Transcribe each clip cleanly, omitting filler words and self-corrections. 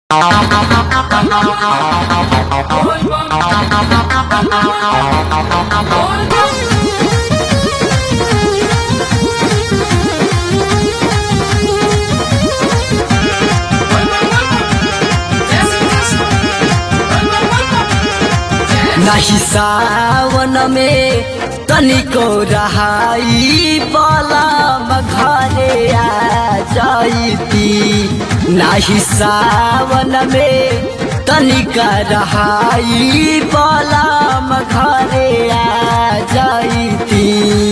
नाही सावन में तनिको रहाई बलम घरे आ जाइती। नाही सावन में तनिका रहाई बलम घरे आ जाइती।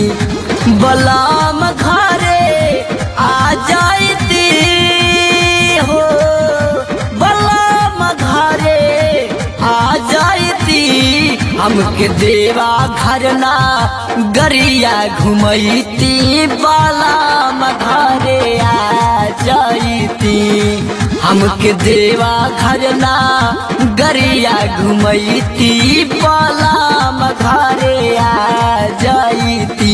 बलम घरे आ जाइती हो, बलम घरे आ जाइती। हमके देवा घर ना गरिया घुमैती, बलम घरे आ जाइती। हमके देवा घर ना गरिया घुमैती, बलम घरे आ जाइती।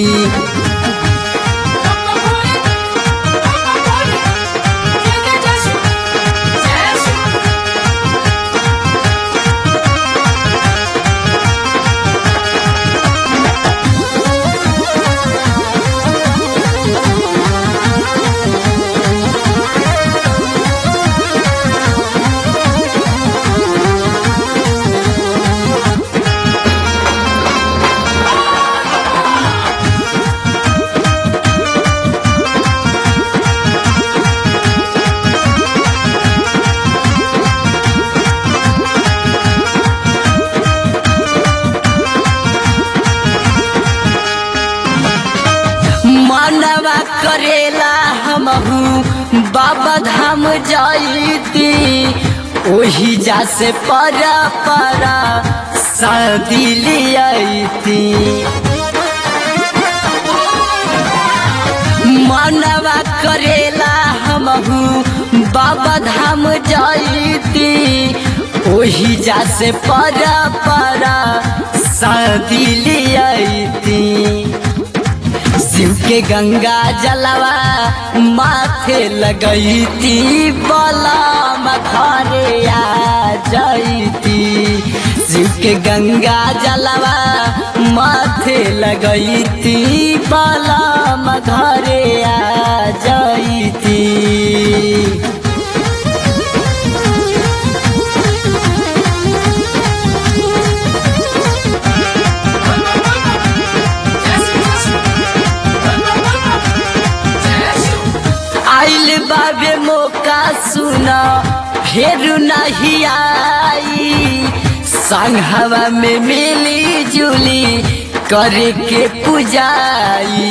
मनवा करेला हमहू बाबा धाम जाइती। ओही जा से परा परा शादी लियाती। मनवा करेला हमहू बाबा धाम जाइती। ओही जा से परा परा शादी लियाती। शिव के गंगा जलवा माथे लगैती, बलम घरे आ जाइती। शिव के गंगा जलवा माथे लगैती, बलम घरे आ जाइती। आइल बाबे मौका सुना फेरू नहीं आई। संघवा में मिली जुली करे के पुजाई।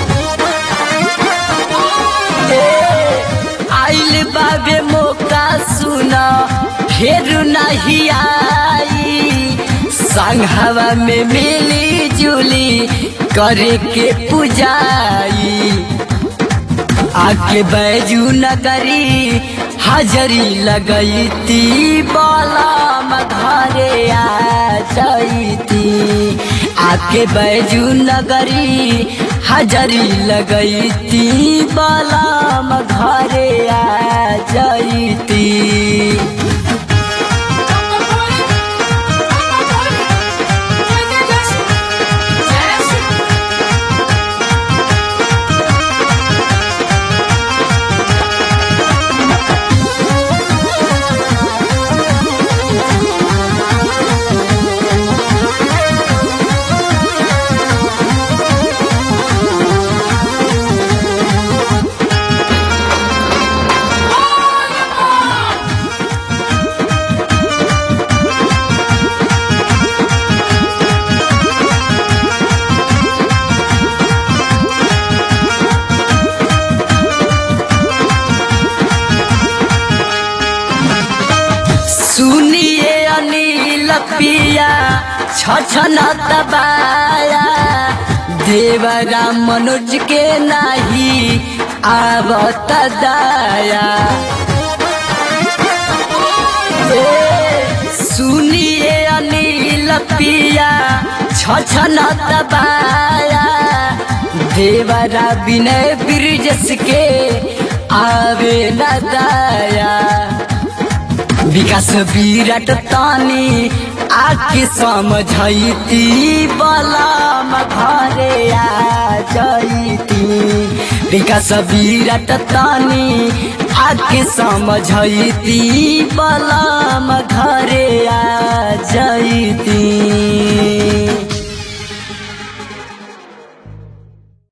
आइल बाबे मौका सुना फेरू नहीं आई। संघवा में मिली जुली करे के पुजाई। आके बैजू नगरी हाजरी लगैती, बलम घरे आ जाइती। आके बैजू नगरी हाजरी लगैती, बलम घरे आ जाइती। सुनिए अनिल पिया छछन दबाया। देवरा मनोज के नाही आवत दाया। सुनिए अनिल पिया छछन दबाया। देवरा विनय ब्रिजस के आवे न दाया। विकास विराट तानी आके समझैती बलम घरे आ जैती विकास विराट तानी आके समझैती बलम घरे आ